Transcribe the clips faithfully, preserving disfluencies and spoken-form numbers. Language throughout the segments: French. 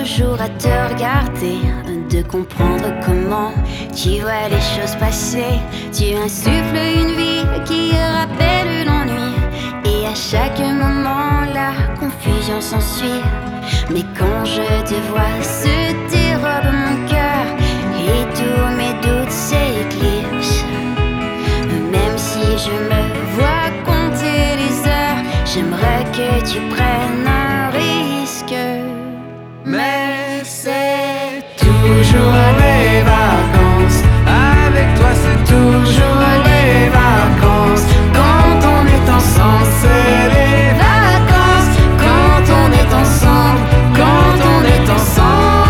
toujours à te regarder, de comprendre comment tu vois les choses passer. Tu insuffles une vie qui rappelle l'ennui, et à chaque moment la confusion s'ensuit. Mais quand je te vois se dérobe mon cœur et tous mes doutes s'éclipsent. Même si je me vois compter les heures, j'aimerais que tu prennes un risque. Mais c'est toujours les vacances. Avec toi c'est toujours les vacances. Quand on est ensemble c'est les vacances. Quand on est ensemble, quand on est ensemble.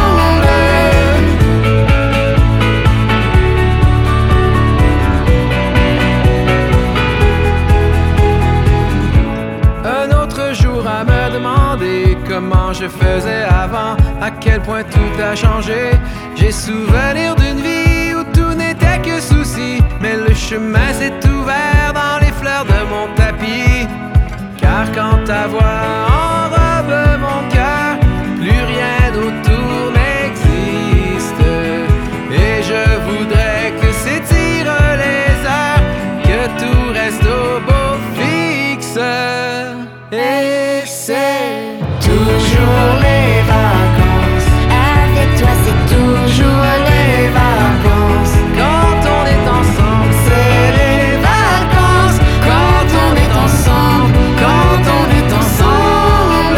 Un autre jour à me demander comment je faisais avant, à quel point tout a changé. J'ai souvenir d'une vie où tout n'était que souci, mais le chemin s'est ouvert dans les fleurs de mon tapis. Car quand ta voix enrobe mon cœur, plus rien autour n'existe. Et je voudrais que s'étirent les heures, que tout reste au beau fixe. Et c'est toujours les vacances. Avec toi c'est toujours Les vacances. Quand on est ensemble, c'est les vacances. Quand on est ensemble, quand on est ensemble.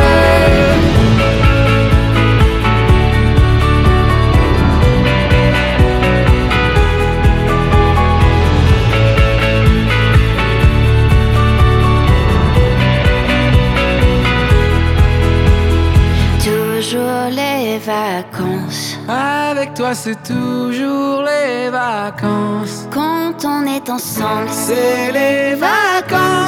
toujours les vacances. Avec toi, c'est toujours les vacances. Quand on est ensemble, C'est les vacances.